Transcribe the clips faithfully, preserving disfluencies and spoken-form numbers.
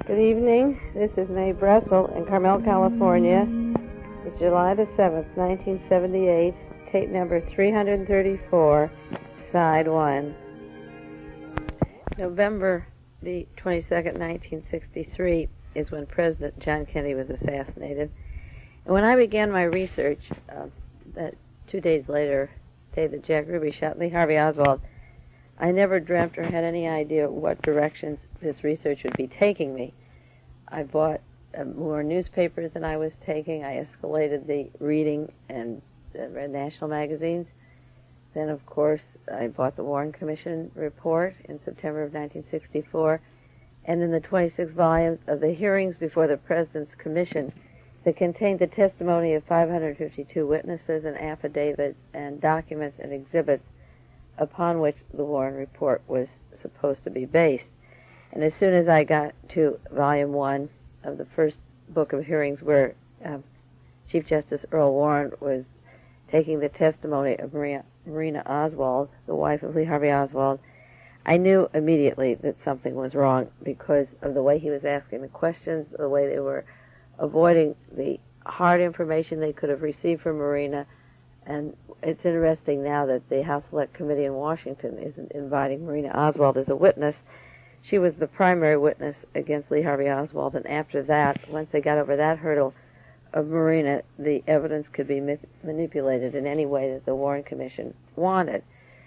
Good evening. This is Mae Bressel in Carmel, California. It's July the seventh, nineteen seventy-eight, tape number three hundred thirty-four, side one. November the twenty-second, nineteen sixty-three is when President John Kennedy was assassinated. And when I began my research, uh, that two days later, the day that Jack Ruby shot Lee Harvey Oswald, I never dreamt or had any idea what directions this research would be taking me. I bought uh, more newspapers than I was taking. I escalated the reading and uh, read national magazines. Then, of course, I bought the Warren Commission report in September of nineteen sixty-four, and then the twenty-six volumes of the hearings before the President's Commission that contained the testimony of five hundred fifty-two witnesses and affidavits and documents and exhibits upon which the Warren report was supposed to be based. And as soon as I got to volume one of the first book of hearings, where uh, Chief Justice Earl Warren was taking the testimony of Maria, Marina Oswald, the wife of Lee Harvey Oswald, I knew immediately that something was wrong because of the way he was asking the questions, the way they were avoiding the hard information they could have received from Marina. And it's interesting now that the House Select Committee in Washington is inviting Marina Oswald as a witness. She was the primary witness against Lee Harvey Oswald, and after that, once they got over that hurdle of Marina, the evidence could be ma- manipulated in any way that the Warren Commission wanted.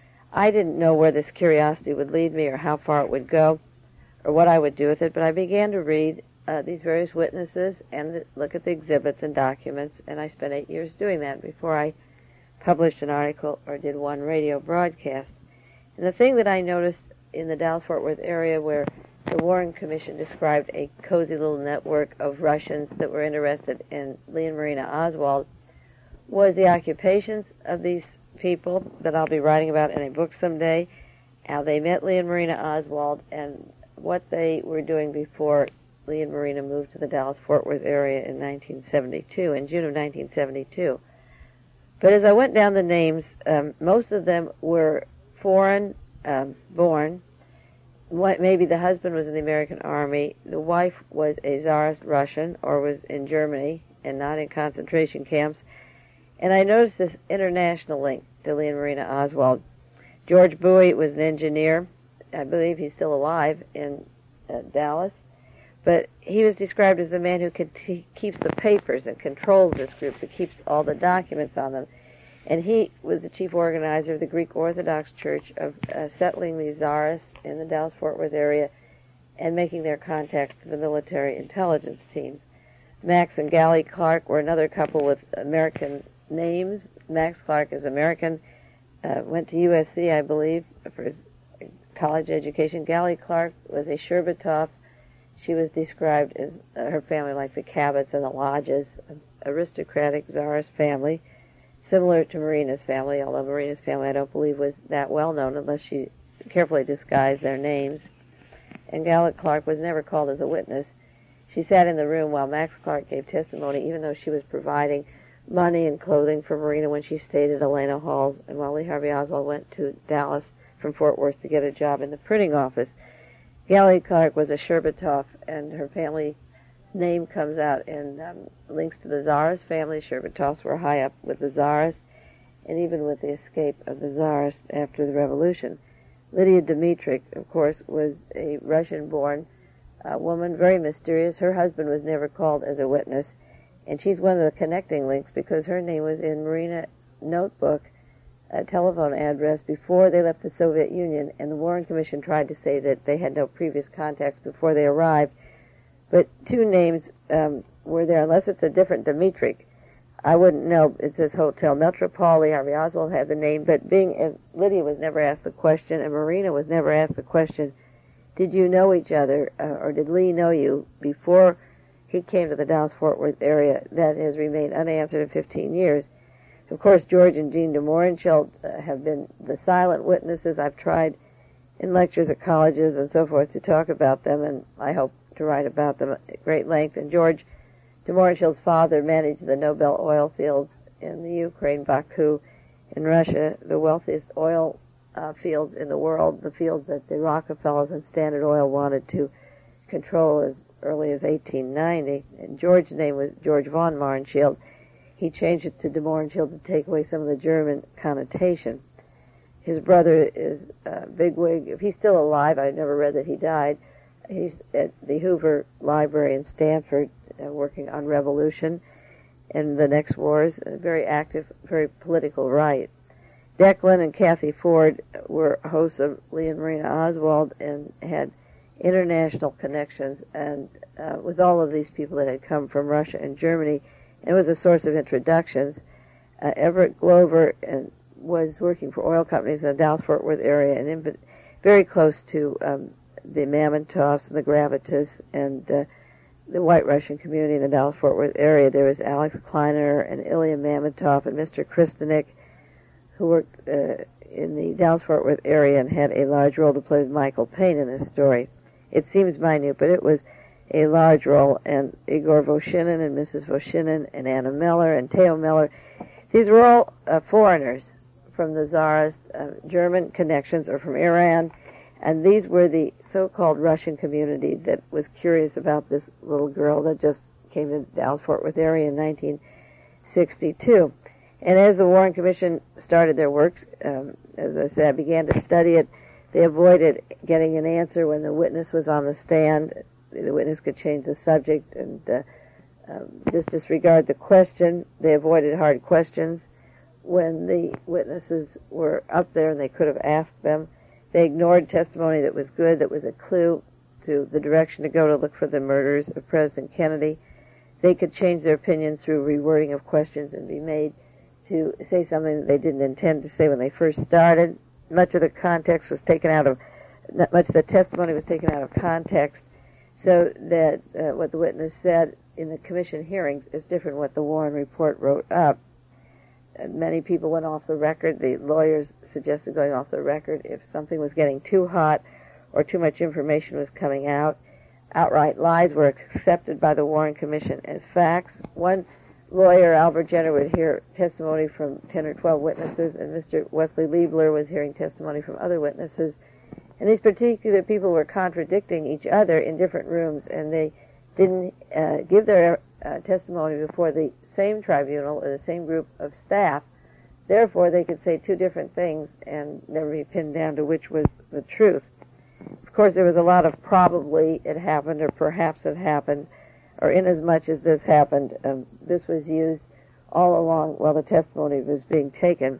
I didn't know where this curiosity would lead me or how far it would go or what I would do with it, but I began to read uh, these various witnesses and the, look at the exhibits and documents, and I spent eight years doing that before I published an article or did one radio broadcast. And the thing that I noticed in the Dallas-Fort Worth area, where the Warren Commission described a cozy little network of Russians that were interested in Lee and Marina Oswald, was the occupations of these people that I'll be writing about in a book someday, how they met Lee and Marina Oswald, and what they were doing before Lee and Marina moved to the Dallas-Fort Worth area in nineteen seventy-two, in June of nineteen seventy-two. But as I went down the names, um, most of them were foreign um, born. What, maybe the husband was in the American Army. The wife was a Tsarist Russian or was in Germany and not in concentration camps. And I noticed this international link to Lee and Marina Oswald. George Bowie was an engineer. I believe he's still alive in uh, Dallas. But he was described as the man who could t- keeps the papers and controls this group, that keeps all the documents on them. And he was the chief organizer of the Greek Orthodox Church of uh, settling these czarists in the Dallas-Fort Worth area and making their contacts to the military intelligence teams. Max and Gally Clark were another couple with American names. Max Clark is American, uh, went to U S C, I believe, for his college education. Gally Clark was a Sherbatov. She was described as uh, her family like the Cabots and the Lodges, an aristocratic czarist family, similar to Marina's family, although Marina's family I don't believe was that well known unless she carefully disguised their names. And Gally Clark was never called as a witness. She sat in the room while Max Clark gave testimony, even though she was providing money and clothing for Marina when she stayed at Elena Halls, and while Lee Harvey Oswald went to Dallas from Fort Worth to get a job in the printing office. Gally Clark was a Sherbatov, and her family's name comes out in um, links to the Tsarist family. Sherbatovs were high up with the Tsarists, and even with the escape of the Tsarists after the revolution. Lydia Dmitrik, of course, was a Russian-born uh, woman, very mysterious. Her husband was never called as a witness, and she's one of the connecting links because her name was in Marina's notebook, a telephone address, before they left the Soviet Union, and the Warren Commission tried to say that they had no previous contacts before they arrived. But two names um, were there, unless it's a different Dmitrik. I wouldn't know. It says Hotel Metropole. Lee Harvey Oswald had the name, but being as Lydia was never asked the question, and Marina was never asked the question, did you know each other, uh, or did Lee know you before he came to the Dallas-Fort Worth area? That has remained unanswered in fifteen years. Of course, George and Jean de Mohrenschildt uh, have been the silent witnesses. I've tried in lectures at colleges and so forth to talk about them, and I hope to write about them at great length. And George de Mohrenschildt's father managed the Nobel oil fields in the Ukraine, Baku, in Russia, the wealthiest oil uh, fields in the world, the fields that the Rockefellers and Standard Oil wanted to control as early as eighteen ninety. And George's name was George von Mohrenschildt. He changed it to de Mohrenschildt to take away some of the German connotation. His brother is a bigwig. If he's still alive, I never read that he died. He's at the Hoover Library in Stanford, uh, working on revolution and the next wars. A very active, very political right. Declan and Kathy Ford were hosts of Lee and Marina Oswald and had international connections, and uh, with all of these people that had come from Russia and Germany, it was a source of introductions. Uh, Everett Glover and was working for oil companies in the Dallas-Fort Worth area and in, very close to um, the Mamontovs and the Gravitas and uh, the white Russian community in the Dallas-Fort Worth area. There was Alex Kleiner and Ilya Mamontov and Mister Kristanik, who worked uh, in the Dallas-Fort Worth area and had a large role to play with Michael Payne in this story. It seems minute, but it was a large role, and Igor Voshinin and Missus Voshinin and Anna Miller and Theo Miller, these were all uh, foreigners from the Tsarist uh, German connections or from Iran, and these were the so-called Russian community that was curious about this little girl that just came to the Dallas-Fort Worth area in nineteen sixty-two. And as the Warren Commission started their work, um, as I said, I began to study it. They avoided getting an answer when the witness was on the stand. The witness could change the subject and uh, um, just disregard the question. They avoided hard questions. When the witnesses were up there and they could have asked them, they ignored testimony that was good, that was a clue to the direction to go to look for the murders of President Kennedy. They could change their opinions through rewording of questions and be made to say something that they didn't intend to say when they first started. Much of the context was taken out of, much of the testimony was taken out of context, so that uh, what the witness said in the commission hearings is different what the Warren report wrote up. And many people went off the record. The lawyers suggested going off the record if something was getting too hot or too much information was coming out. Outright lies were accepted by the Warren Commission as facts. One lawyer, Albert Jenner, would hear testimony from ten or twelve witnesses, and Mister Wesley Liebler was hearing testimony from other witnesses. And these particular people were contradicting each other in different rooms, and they didn't uh, give their uh, testimony before the same tribunal or the same group of staff. Therefore, they could say two different things and never be pinned down to which was the truth. Of course, there was a lot of probably it happened or perhaps it happened, or inasmuch as this happened. Um, this was used all along while the testimony was being taken.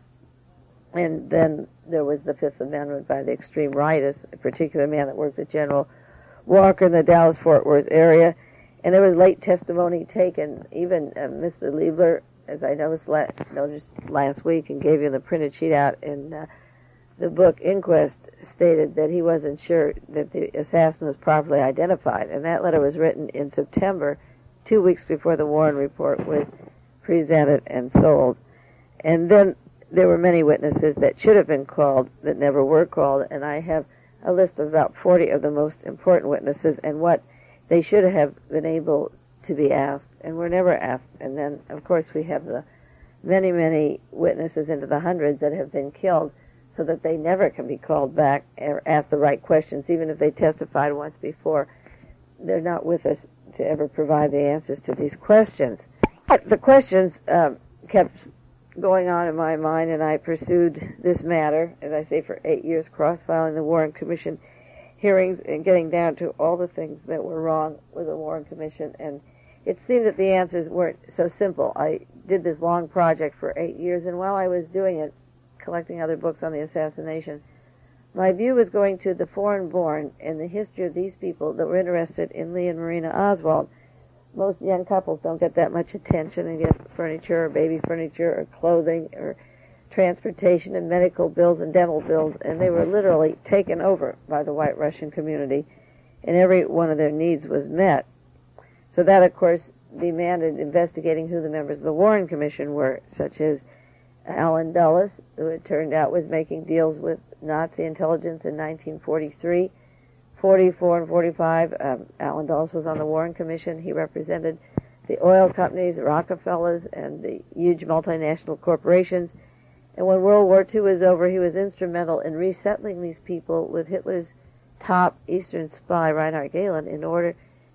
And then there was the Fifth Amendment by the extreme rightists, a particular man that worked with General Walker in the Dallas-Fort Worth area. And there was late testimony taken. Even uh, Mister Liebler, as I noticed, la- noticed last week and gave you the printed sheet out in uh, the book Inquest, stated that he wasn't sure that the assassin was properly identified. And that letter was written in September, two weeks before the Warren report was presented and sold. And then there were many witnesses that should have been called that never were called, and I have a list of about forty of the most important witnesses and what they should have been able to be asked and were never asked. And then, of course, we have the many, many witnesses into the hundreds that have been killed so that they never can be called back or asked the right questions, even if they testified once before. They're not with us to ever provide the answers to these questions. But the questions um, kept going on in my mind, and I pursued this matter, as I say, for eight years, cross-filing the Warren Commission hearings and getting down to all the things that were wrong with the Warren Commission. And it seemed that the answers weren't so simple. I did this long project for eight years, and while I was doing it, collecting other books on the assassination, my view was going to the foreign-born and the history of these people that were interested in Lee and Marina Oswald. Most young couples don't get that much attention and get furniture or baby furniture or clothing or transportation and medical bills and dental bills, and they were literally taken over by the white Russian community, and every one of their needs was met. So that, of course, demanded investigating who the members of the Warren Commission were, such as Allen Dulles, who it turned out was making deals with Nazi intelligence in nineteen forty-three. forty-four and forty-five, um, Allen Dulles was on the Warren Commission. He represented the oil companies, the Rockefellers, and the huge multinational corporations. And when World War Two was over, he was instrumental in resettling these people with Hitler's top Eastern spy, Reinhard Gehlen, in order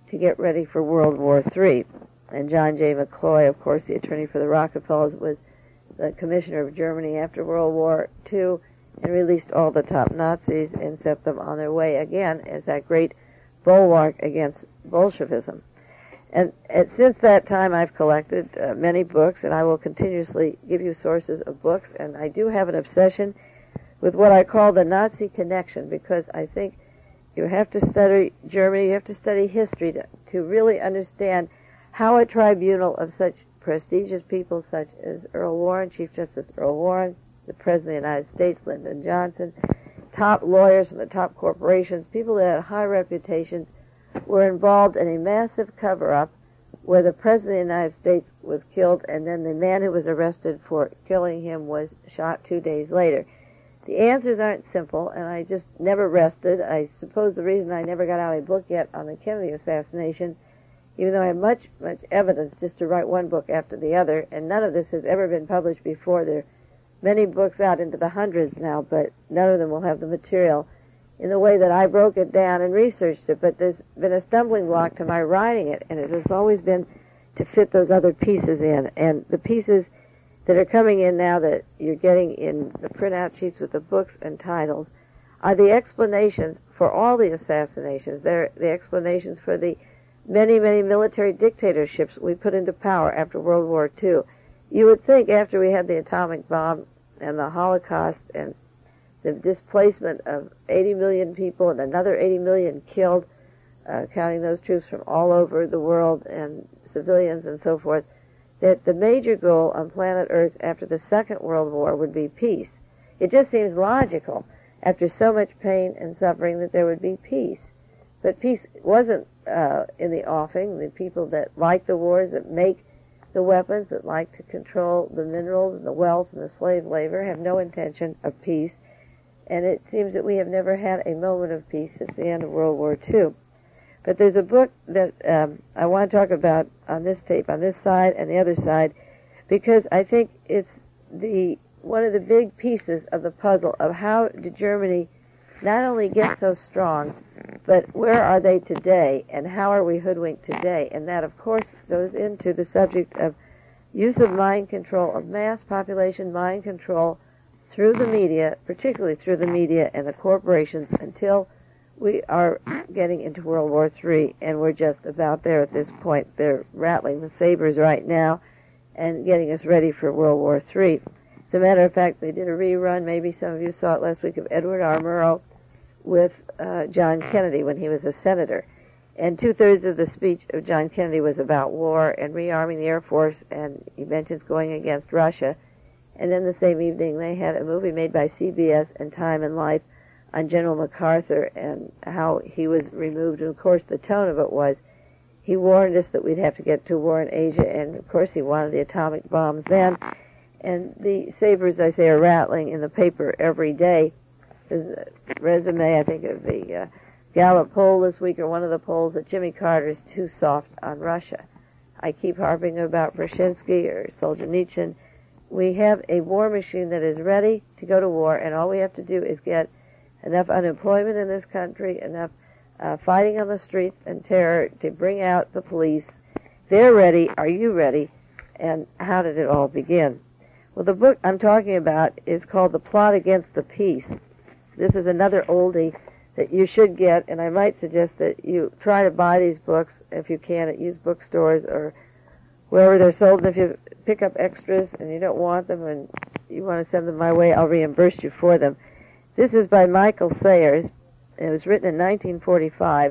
to get ready for World War Three. And John J. McCloy, of course, the attorney for the Rockefellers, was the commissioner of Germany after World War Two and released all the top Nazis and set them on their way again as that great bulwark against Bolshevism. And, and since that time, I've collected uh, many books, and I will continuously give you sources of books. And I do have an obsession with what I call the Nazi connection, because I think you have to study Germany, you have to study history to, to really understand how a tribunal of such prestigious people such as Earl Warren, Chief Justice Earl Warren, the President of the United States, Lyndon Johnson, top lawyers from the top corporations, people that had high reputations, were involved in a massive cover-up where the President of the United States was killed, and then the man who was arrested for killing him was shot two days later. The answers aren't simple, and I just never rested. I suppose the reason I never got out a book yet on the Kennedy assassination, even though I have much, much evidence just to write one book after the other, and none of this has ever been published before. There are many books out into the hundreds now, but none of them will have the material in the way that I broke it down and researched it. But there's been a stumbling block to my writing it, and it has always been to fit those other pieces in. And the pieces that are coming in now that you're getting in the printout sheets with the books and titles are the explanations for all the assassinations. They're the explanations for the many, many military dictatorships we put into power after World War Two. You would think after we had the atomic bomb and the Holocaust and the displacement of eighty million people and another eighty million killed, uh, counting those troops from all over the world and civilians and so forth, that the major goal on planet Earth after the Second World War would be peace. It just seems logical, after so much pain and suffering, that there would be peace. But peace wasn't uh, in the offing. The people that like the wars, that make the weapons, that like to control the minerals and the wealth and the slave labor, have no intention of peace. And it seems that we have never had a moment of peace since the end of World War Two. But there's a book that um, I want to talk about on this tape, on this side and the other side, because I think it's the one of the big pieces of the puzzle of how did Germany not only get so strong, but where are they today, and how are we hoodwinked today? And that, of course, goes into the subject of use of mind control, of mass population mind control through the media, particularly through the media and the corporations, until we are getting into World War Three, and we're just about there at this point. They're rattling the sabers right now and getting us ready for World War Three. As a matter of fact, they did a rerun, maybe some of you saw it last week, of Edward R. Murrow with uh, John Kennedy when he was a senator. And two-thirds of the speech of John Kennedy was about war and rearming the Air Force, and he mentions going against Russia. And then the same evening they had a movie made by C B S and Time and Life on General MacArthur and how he was removed. And, of course, the tone of it was he warned us that we'd have to get to war in Asia, and, of course, he wanted the atomic bombs then. And the sabers, I say, are rattling in the paper every day. There's a resume, I think, of the uh, Gallup poll this week, or one of the polls, that Jimmy Carter is too soft on Russia. I keep harping about Brzezinski or Solzhenitsyn. We have a war machine that is ready to go to war, and all we have to do is get enough unemployment in this country, enough uh, fighting on the streets and terror to bring out the police. They're ready. Are you ready? And how did it all begin? Well, the book I'm talking about is called The Plot Against the Peace. This is another oldie that you should get, and I might suggest that you try to buy these books, if you can, at used bookstores or wherever they're sold. And if you pick up extras and you don't want them and you want to send them my way, I'll reimburse you for them. This is by Michael Sayers. It was written in nineteen forty-five,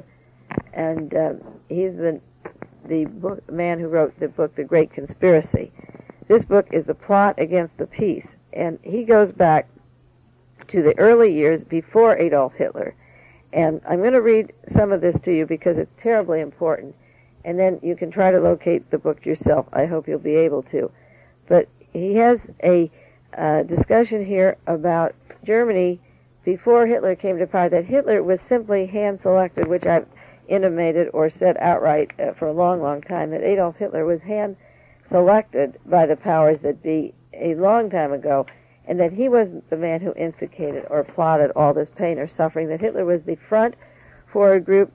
and uh, he's the the book, man who wrote the book The Great Conspiracy. This book is The Plot Against the Peace, and he goes back to the early years before Adolf Hitler. And I'm going to read some of this to you because it's terribly important, and then you can try to locate the book yourself. I hope you'll be able to. But he has a uh, discussion here about Germany before Hitler came to power, that Hitler was simply hand-selected, which I've intimated or said outright uh, for a long, long time, that Adolf Hitler was hand-selected by the powers that be a long time ago, and that he wasn't the man who instigated or plotted all this pain or suffering, that Hitler was the front for a group that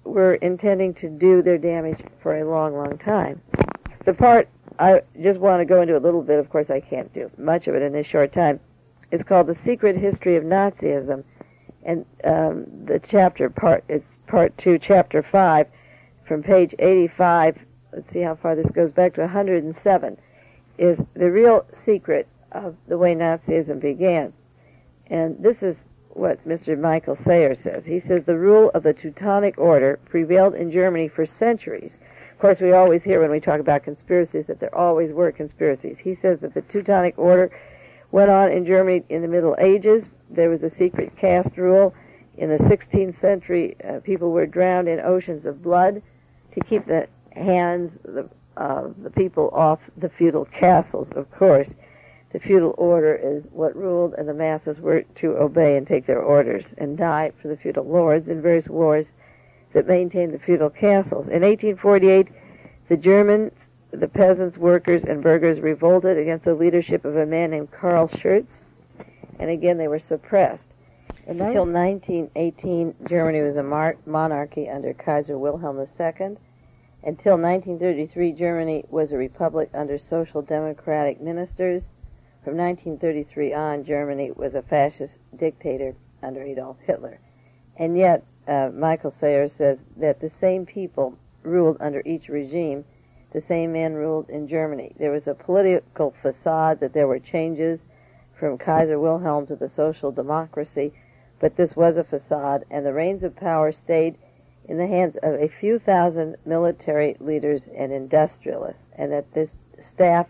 were intending to do their damage for a long, long time. The part I just want to go into a little bit, of course I can't do much of it in this short time, is called The Secret History of Nazism. And um, the chapter, part it's part two, chapter five, from page eighty-five, let's see how far this goes back to one hundred seven, is the real secret of the way Nazism began. And this is what Mister Michael Sayer says. He says, the rule of the Teutonic Order prevailed in Germany for centuries. Of course, we always hear when we talk about conspiracies that there always were conspiracies. He says that the Teutonic Order went on in Germany in the Middle Ages. There was a secret caste rule. In the sixteenth century, uh, people were drowned in oceans of blood to keep the hands of the, uh, the people off the feudal castles, of course. The feudal order is what ruled, and the masses were to obey and take their orders and die for the feudal lords in various wars that maintained the feudal castles. In eighteen forty-eight, the Germans, the peasants, workers, and burghers revolted against the leadership of a man named Karl Schurz, and again they were suppressed. Until nineteen eighteen, Germany was a mar- monarchy under Kaiser Wilhelm the Second. Until nineteen thirty-three, Germany was a republic under social democratic ministers. From nineteen thirty-three on, Germany was a fascist dictator under Adolf Hitler. And yet, uh, Michael Sayer says that the same people ruled under each regime. The same men ruled in Germany. There was a political facade that there were changes from Kaiser Wilhelm to the social democracy, but this was a facade, and the reins of power stayed in the hands of a few thousand military leaders and industrialists, and that this staff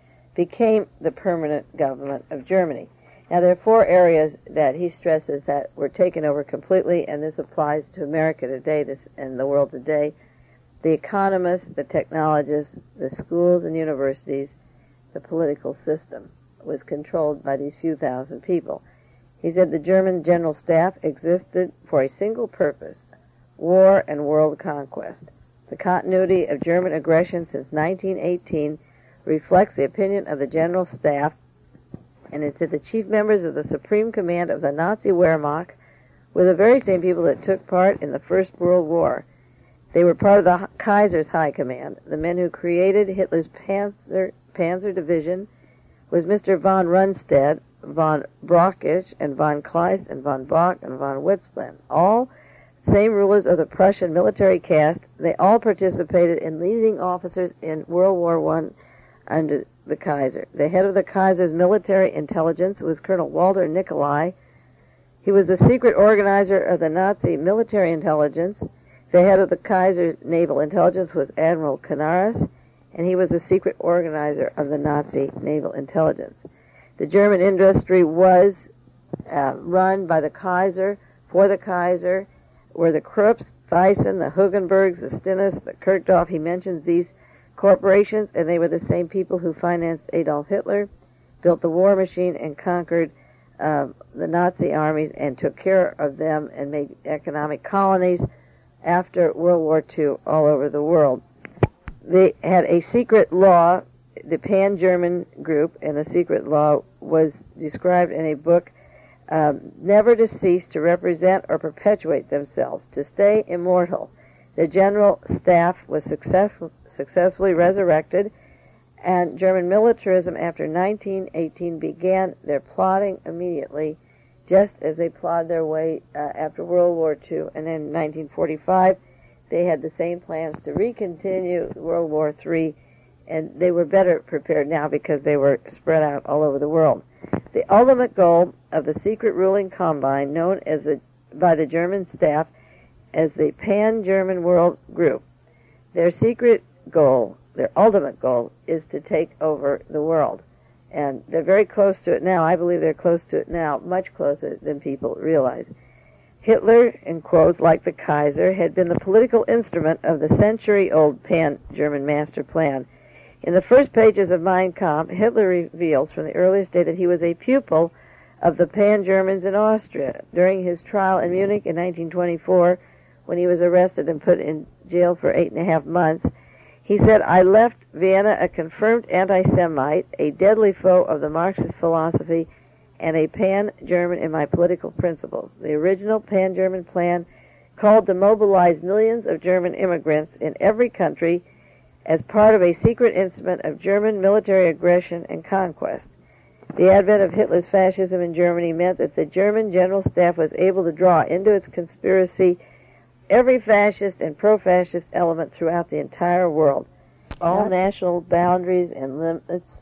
became the permanent government of Germany. Now, there are four areas that he stresses that were taken over completely, and this applies to America today this, and the world today. The economists, the technologists, the schools and universities, the political system was controlled by these few thousand people. He said the German General Staff existed for a single purpose, war and world conquest. The continuity of German aggression since nineteen eighteen reflects the opinion of the General Staff, and it said the chief members of the Supreme Command of the Nazi Wehrmacht were the very same people that took part in the First World War. They were part of the Kaiser's High Command. The men who created Hitler's Panzer, Panzer Division was Mister von Rundstedt, von Brockisch, and von Kleist, and von Bock, and von Witzblen. All same rulers of the Prussian military caste. They all participated in leading officers in World War One under the Kaiser. The head of the Kaiser's military intelligence was Colonel Walter Nicolai. He was the secret organizer of the Nazi military intelligence. The head of the Kaiser's naval intelligence was Admiral Canaris, and he was the secret organizer of the Nazi naval intelligence. The German industry was uh, run by the Kaiser, for the Kaiser, were the Krupps, Thyssen, the Hugenbergs, the Stinnes, the Kirchdorf. He mentions these corporations, and they were the same people who financed Adolf Hitler, built the war machine, and conquered uh, the Nazi armies and took care of them and made economic colonies after World War Two all over the world. They had a secret law, the Pan-German group, and the secret law was described in a book, um, never to cease to represent or perpetuate themselves, to stay immortal. The General Staff was successful, successfully resurrected, and German militarism after nineteen eighteen began their plotting immediately, just as they plotted their way uh, after World War Two. And then in nineteen forty-five, they had the same plans to recontinue World War Three, and they were better prepared now because they were spread out all over the world. The ultimate goal of the secret ruling combine, known as the, by the German staff as the Pan-German World Group, their secret goal, their ultimate goal, is to take over the world. And they're very close to it now. I believe they're close to it now, much closer than people realize. Hitler, in quotes, like the Kaiser, had been the political instrument of the century-old Pan-German master plan. In the first pages of Mein Kampf, Hitler reveals from the earliest day that he was a pupil of the Pan-Germans in Austria. During his trial in Munich in nineteen twenty-four, when he was arrested and put in jail for eight and a half months, he said, "I left Vienna a confirmed anti-Semite, a deadly foe of the Marxist philosophy, and a pan-German in my political principles. The original pan-German plan called to mobilize millions of German immigrants in every country as part of a secret instrument of German military aggression and conquest. The advent of Hitler's fascism in Germany meant that the German General Staff was able to draw into its conspiracy every fascist and pro-fascist element throughout the entire world. All national boundaries and limits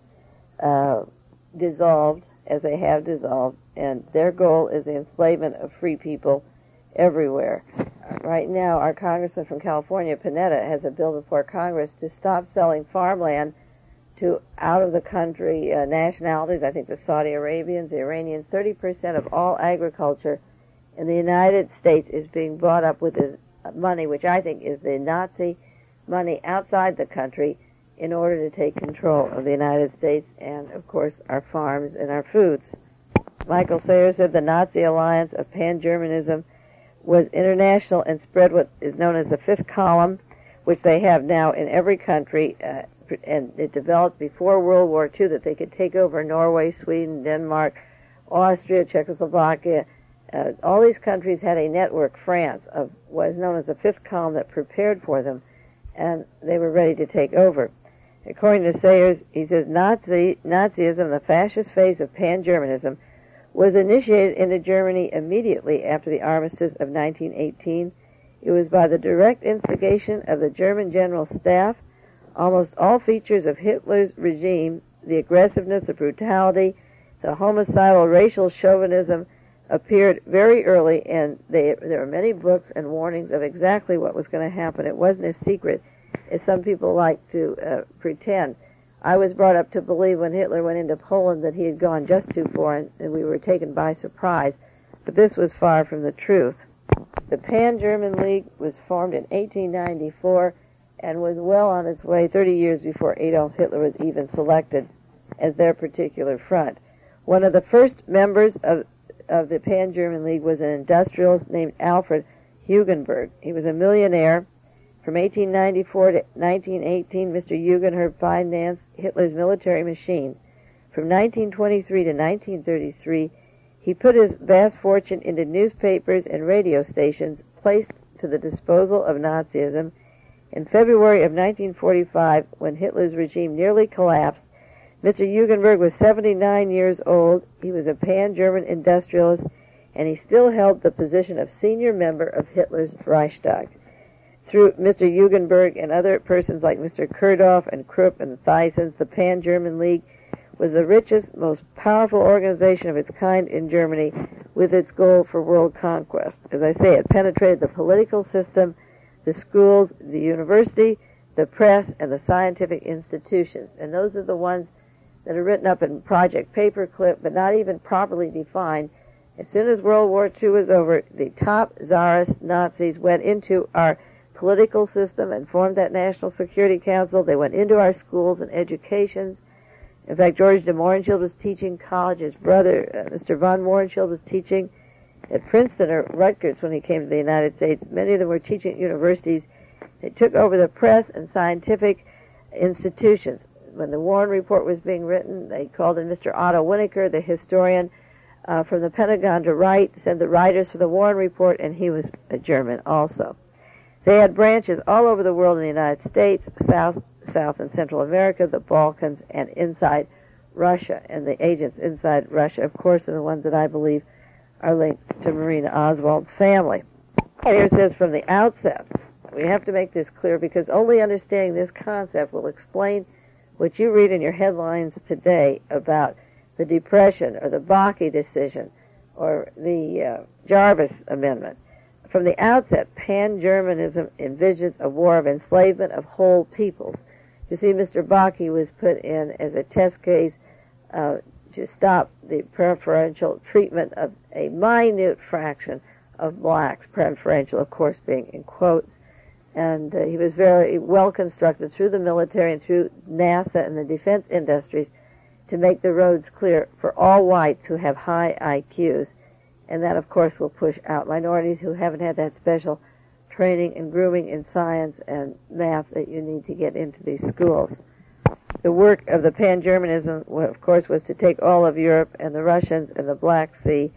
uh, dissolved, as they have dissolved, and their goal is the enslavement of free people everywhere. Uh, right now, our congressman from California, Panetta, has a bill before Congress to stop selling farmland to out-of-the-country uh, nationalities. I think the Saudi Arabians, the Iranians. thirty percent of all agriculture in the United States is being bought up with this money, which I think is the Nazi money outside the country, in order to take control of the United States and, of course, our farms and our foods. Michael Sayers said the Nazi alliance of pan-Germanism was international and spread what is known as the fifth column, which they have now in every country, uh, and it developed before World War Two that they could take over Norway, Sweden, Denmark, Austria, Czechoslovakia. Uh, all these countries had a network, France, of what is known as the fifth column that prepared for them, and they were ready to take over. According to Sayers, he says Nazi, Nazism, the fascist phase of pan-Germanism, was initiated into Germany immediately after the armistice of nineteen eighteen. It was by the direct instigation of the German General Staff. Almost all features of Hitler's regime, the aggressiveness, the brutality, the homicidal racial chauvinism, appeared very early, and they, there are many books and warnings of exactly what was going to happen. It wasn't as secret as some people like to uh, pretend. I was brought up to believe when Hitler went into Poland that he had gone just too far, and, and we were taken by surprise. But this was far from the truth. The Pan-German League was formed in eighteen ninety-four and was well on its way thirty years before Adolf Hitler was even selected as their particular front. One of the first members of, of the Pan-German League was an industrialist named Alfred Hugenberg. He was a millionaire. From eighteen ninety-four to nineteen eighteen, Mister Hugenberg financed Hitler's military machine. From nineteen twenty-three to nineteen thirty-three, he put his vast fortune into newspapers and radio stations placed to the disposal of Nazism. In February of nineteen forty-five, when Hitler's regime nearly collapsed, Mister Hugenberg was seventy-nine years old. He was a pan-German industrialist, and he still held the position of senior member of Hitler's Reichstag. Through Mister Hugenberg and other persons like Mister Kurdorf and Krupp and Thysens, the Pan-German League was the richest, most powerful organization of its kind in Germany, with its goal for world conquest. As I say, it penetrated the political system, the schools, the university, the press, and the scientific institutions. And those are the ones that are written up in Project Paperclip, but not even properly defined. As soon as World War Two was over, the top czarist Nazis went into our political system and formed that National Security Council. They went into our schools and educations. In fact, George de Mohrenschildt was teaching college. His brother, uh, Mister von Mohrenschildt, was teaching at Princeton or Rutgers when he came to the United States. Many of them were teaching at universities. They took over the press and scientific institutions. When the Warren Report was being written, they called in Mister Otto Winokur, the historian uh, from the Pentagon, to write, send the writers for the Warren Report, and he was a German also. They had branches all over the world in the United States, South, South and Central America, the Balkans, and inside Russia. And the agents inside Russia, of course, are the ones that I believe are linked to Marina Oswald's family. Here it says from the outset, we have to make this clear because only understanding this concept will explain what you read in your headlines today about the Depression or the Bakke decision or the uh, Jarvis Amendment. From the outset, pan-Germanism envisions a war of enslavement of whole peoples. You see, Mister Bakke was put in as a test case uh, to stop the preferential treatment of a minute fraction of blacks, preferential, of course, being in quotes. And uh, he was very well constructed through the military and through NASA and the defense industries to make the roads clear for all whites who have high I Qs. And that, of course, will push out minorities who haven't had that special training and grooming in science and math that you need to get into these schools. The work of the pan-Germanism, of course, was to take all of Europe and the Russians and the Black Sea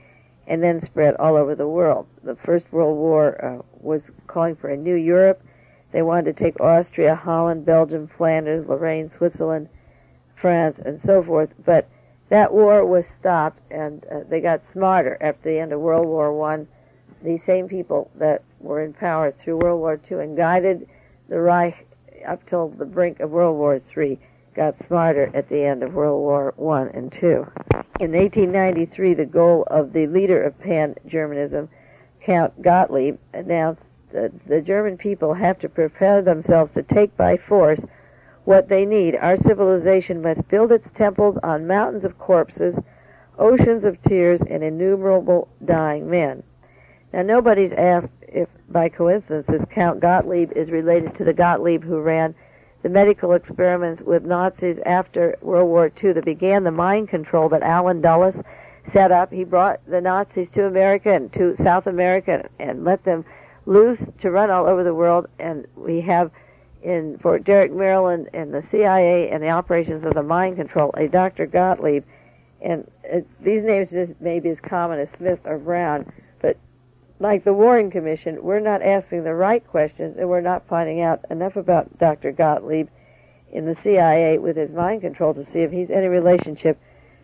and then spread all over the world. The First World War uh, was calling for a new Europe. They wanted to take Austria, Holland, Belgium, Flanders, Lorraine, Switzerland, France, and so forth. But that war was stopped, and uh, they got smarter after the end of World War One. These same people that were in power through World War Two and guided the Reich up till the brink of World War Three got smarter at the end of World War One and Two. In eighteen ninety-three, the goal of the leader of Pan-Germanism, Count Gottlieb, announced that the German people have to prepare themselves to take by force what they need. Our civilization must build its temples on mountains of corpses, oceans of tears, and innumerable dying men. Now, nobody's asked if, by coincidence, this Count Gottlieb is related to the Gottlieb who ran the medical experiments with Nazis after World War Two that began the mind control that Allen Dulles set up. He brought the Nazis to America and to South America and let them loose to run all over the world. And we have in Fort Derrick, Maryland, and the C I A and the operations of the mind control, a Doctor Gottlieb. And uh, these names just may be as common as Smith or Brown, but like the Warren Commission, we're not asking the right questions, and we're not finding out enough about Doctor Gottlieb in the C I A with his mind control to see if he's any relationship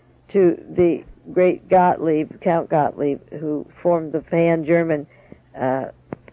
to the great Gottlieb, Count Gottlieb, who formed the Pan-German uh,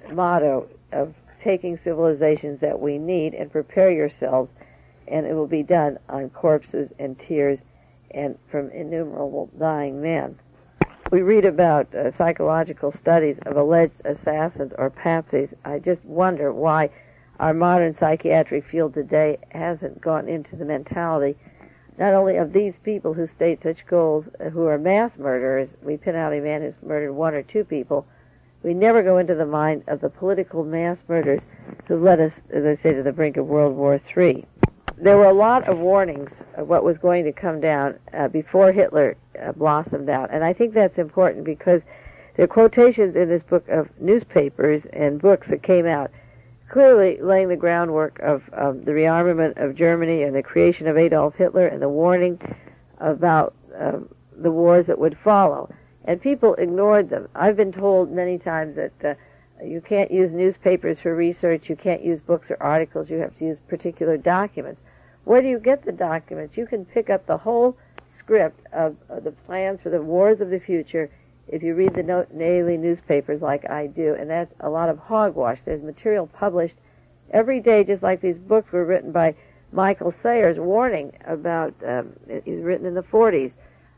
motto of taking civilizations that we need and prepare yourselves, and it will be done on corpses and tears and from innumerable dying men. We read about uh, psychological studies of alleged assassins or patsies. I just wonder why our modern psychiatric field today hasn't gone into the mentality not only of these people who state such goals, uh, who are mass murderers. We pin out a man who's murdered one or two people. We never go into the mind of the political mass murderers who led us, as I say, to the brink of World War Three. There were a lot of warnings of what was going to come down uh, before Hitler uh, blossomed out. And I think that's important because there are quotations in this book of newspapers and books that came out clearly laying the groundwork of um, the rearmament of Germany and the creation of Adolf Hitler and the warning about uh, the wars that would follow. And people ignored them. I've been told many times that uh, you can't use newspapers for research, you can't use books or articles, you have to use particular documents. Where do you get the documents? You can pick up the whole script of, of the plans for the wars of the future if you read the no- daily newspapers like I do, and that's a lot of hogwash. There's material published every day, just like these books were written by Michael Sayers, warning about, um, it was written in the forties,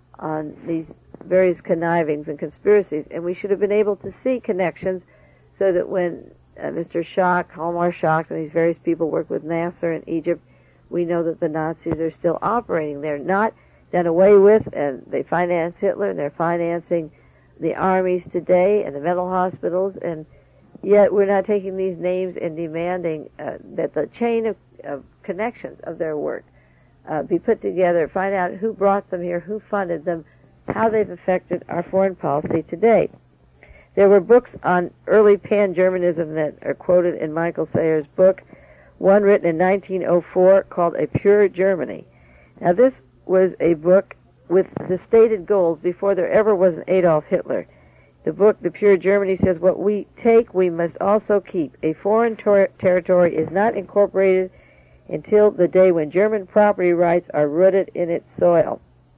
on these various connivings and conspiracies, and we should have been able to see connections so that when uh, Mister Schacht, Hallmar Schacht, and these various people work with Nasser in Egypt, we know that the Nazis are still operating. They're not done away with, and they finance Hitler, and they're financing the armies today and the mental hospitals, and yet we're not taking these names and demanding uh, that the chain of, of connections of their work uh, be put together, find out who brought them here, who funded them, how they've affected our foreign policy today. There were books on early Pan-Germanism that are quoted in Michael Sayers' book, one written in nineteen oh four called A Pure Germany. Now this was a book with the stated goals before there ever was an Adolf Hitler. The book, The Pure Germany, says what we take we must also keep. A foreign ter- territory is not incorporated until the day when German property rights are rooted in its soil.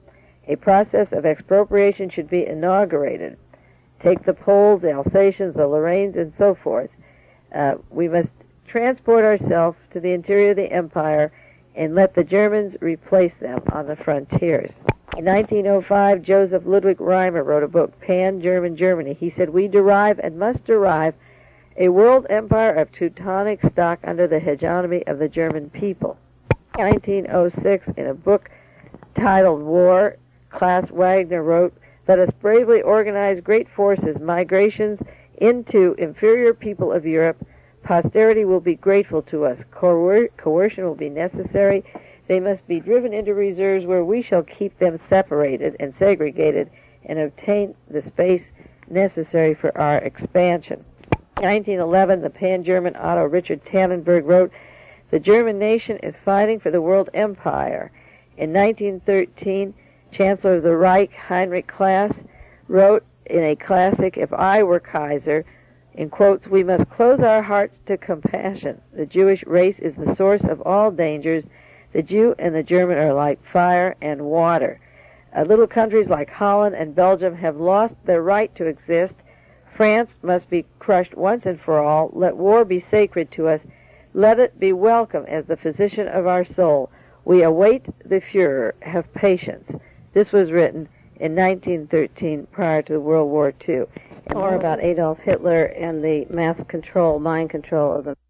A process of expropriation should be inaugurated. Take the Poles, the Alsatians, the Lorraines, and so forth. Uh, we must transport ourselves to the interior of the empire and let the Germans replace them on the frontiers. In nineteen oh five, Joseph Ludwig Reimer wrote a book, Pan-German Germany. He said, we derive and must derive a world empire of Teutonic stock under the hegemony of the German people. In nineteen oh six, in a book titled War, Klaus Wagner wrote, let us bravely organize great forces, migrations into inferior people of Europe. Posterity will be grateful to us. Coer- coercion will be necessary. They must be driven into reserves where we shall keep them separated and segregated and obtain the space necessary for our expansion. In nineteen eleven, the Pan-German Otto Richard Tannenberg wrote, the German nation is fighting for the world empire. In nineteen thirteen, Chancellor of the Reich, Heinrich Class, wrote in a classic If I Were Kaiser, in quotes, "We must close our hearts to compassion. The Jewish race is the source of all dangers. The Jew and the German are like fire and water. Uh, little countries like Holland and Belgium have lost their right to exist. France must be crushed once and for all. Let war be sacred to us. Let it be welcome as the physician of our soul. We await the Fuhrer. Have patience." This was written in nineteen thirteen, prior to World War Two. And more about Adolf Hitler and the mass control, mind control of the